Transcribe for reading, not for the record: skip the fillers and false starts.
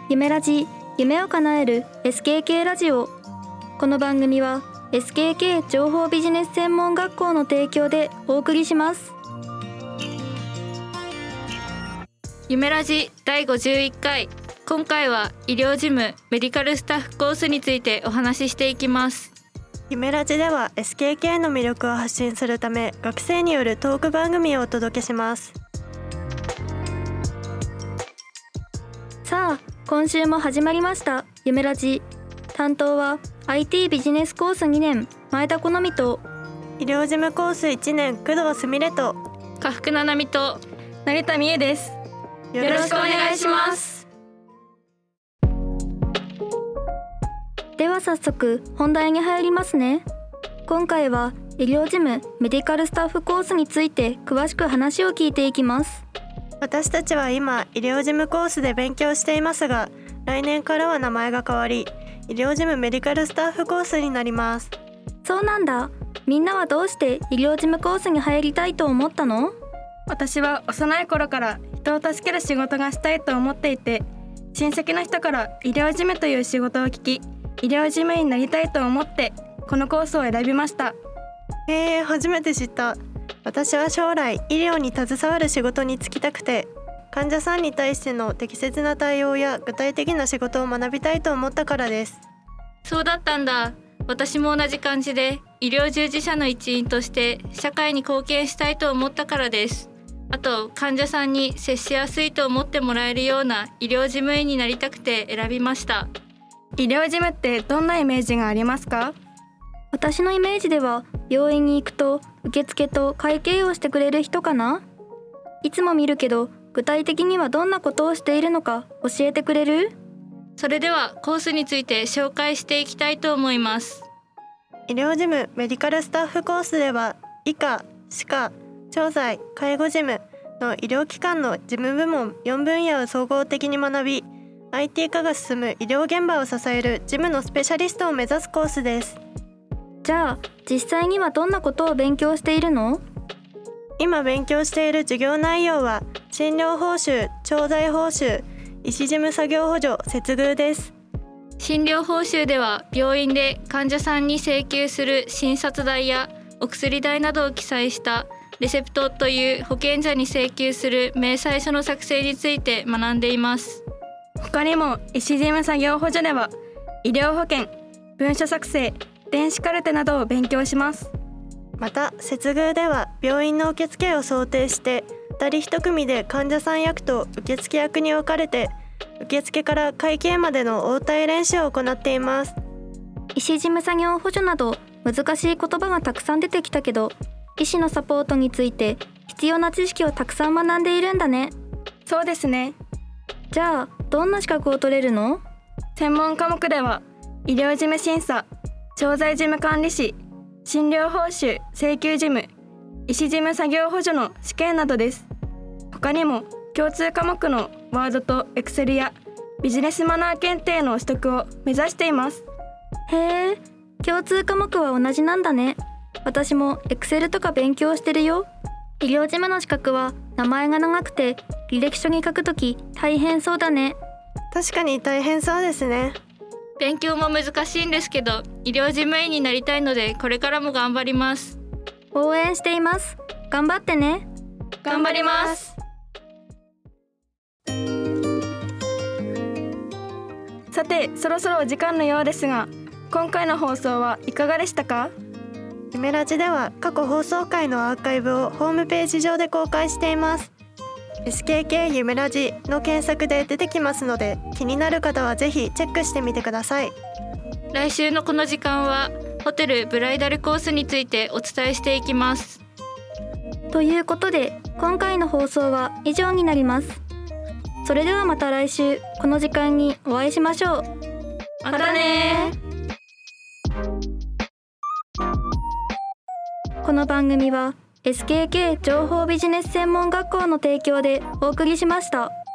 夢ラジ、夢を叶える SKK ラジオ。この番組は SKK 情報ビジネス専門学校の提供でお送りします。 夢ラジ第51回、今回は医療事務メディカルスタッフコースについてお話ししていきます。 夢ラジでは SKK の魅力を発信するため、学生によるトーク番組をお届けします。 さあ、今週も始まりました夢ラジ。担当は IT ビジネスコース2年前田好美と、 医療事務コース1年工藤すみれと、 家福ななみと成田美恵です。 よろしくお願いします。 では早速本題に入りますね。今回は医療事務メディカルスタッフコースについて詳しく話を聞いていきます。 私たちは今医療事務コースで勉強していますが、来年からは名前が変わり、医療事務メディカルスタッフコースになります。 そうなんだ。みんなはどうして医療事務コースに入りたいと思ったの？ 私は幼い頃から人を助ける仕事がしたいと思っていて、親戚の人から医療事務という仕事を聞き、医療事務員になりたいと思ってこのコースを選びました。 初めて知った。私は将来医療に携わる仕事に就きたくて、患者さんに対しての適切な対応や具体的な仕事を学びたいと思ったからです。 そうだったんだ。私も同じ感じで医療従事者の一員として社会に貢献したいと思ったからです。あと、患者さんに接しやすいと思ってもらえるような医療事務員になりたくて選びました。 医療事務ってどんなイメージがありますか？ 私のイメージでは、病院に行くと受付と会計をしてくれる人かな。いつも見るけど、具体的にはどんなことをしているのか教えてくれる？ それではコースについて紹介していきたいと思います。 医療事務メディカルスタッフコースでは、医科、歯科、調剤、介護事務の医療機関の事務部門4分野を総合的に学び、 IT 化が進む医療現場を支える事務のスペシャリストを目指すコースです。 じゃあ実際にはどんなことを勉強しているの？ 今勉強している授業内容は、診療報酬、調剤報酬、医師事務作業補助、接遇です。 診療報酬では、病院で患者さんに請求する診察代やお薬代などを記載したレセプトという保険者に請求する明細書の作成について学んでいます。 他にも医師事務作業補助では、医療保険、文書作成、電子カルテなどを勉強します。 また接遇では、病院の受付を想定して2人1組で患者さん役と受付役に分かれて、受付から会計までの応対練習を行っています。 医師事務作業補助など難しい言葉がたくさん出てきたけど、医師のサポートについて必要な知識をたくさん学んでいるんだね。 そうですね。 じゃあどんな資格を取れるの？ 専門科目では、医療事務審査、調剤事務管理士、診療報酬請求事務、医師事務作業補助の試験などです。他にも共通科目のワードとエクセルやビジネスマナー検定の取得を目指しています。 へえ、共通科目は同じなんだね。私もエクセルとか勉強してるよ。医療事務の資格は名前が長くて履歴書に書くとき大変そうだね。 確かに大変そうですね。 勉強も難しいんですけど、医療事務員になりたいのでこれからも頑張ります。 応援しています。頑張ってね。 頑張ります。 さて、そろそろお時間のようですが、今回の放送はいかがでしたか？ 夢ラジでは過去放送回のアーカイブをホームページ上で公開しています。 SKK 夢ラジの検索で出てきますので、気になる方はぜひチェックしてみてください。 来週のこの時間はホテルブライダルコースについてお伝えしていきます。 ということで今回の放送は以上になります。それではまた来週この時間にお会いしましょう。 またね。 この番組は SKK 情報ビジネス専門学校の提供でお送りしました。